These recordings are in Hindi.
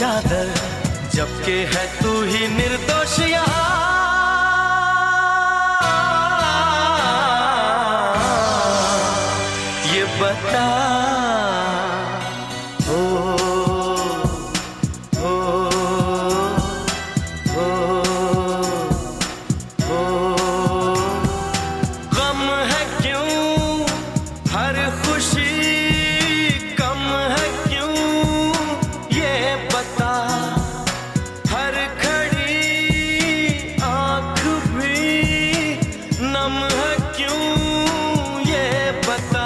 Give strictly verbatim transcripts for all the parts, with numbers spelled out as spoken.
चादर, जबकि है तू ही निर्दोष यहाँ। ये बता ओ, ओ, ओ, ओ, गम है क्यों हर खुशी कम है क्यों, ये बता। हर घड़ी आँख भी नम है क्यों, ये बता।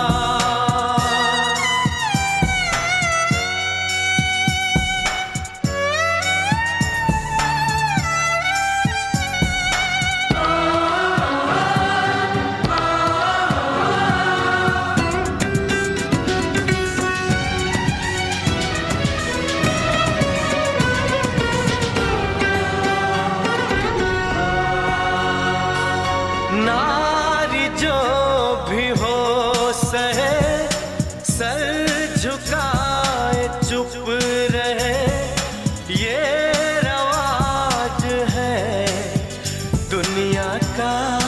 नारी जो भी हो सहे, सर झुकाए चुप रहे, ये रवाज है दुनिया का।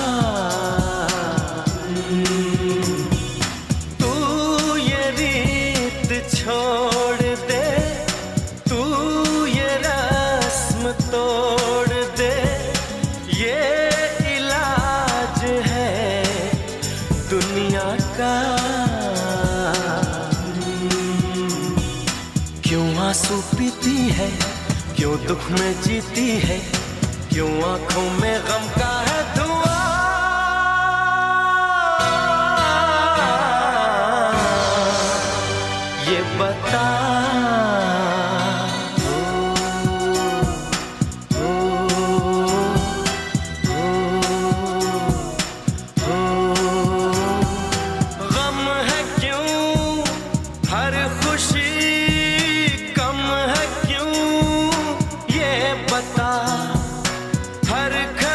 तू ये रीत छोड़ दे, तू ये रस्म तोड़ दे, ये दुनिया का। क्यों आंसू पीती है, क्यों दुख में जीती है, क्यों आंखों में गम का है धुआं। ये बता हर खुशी कम है क्यों, ये बता। हर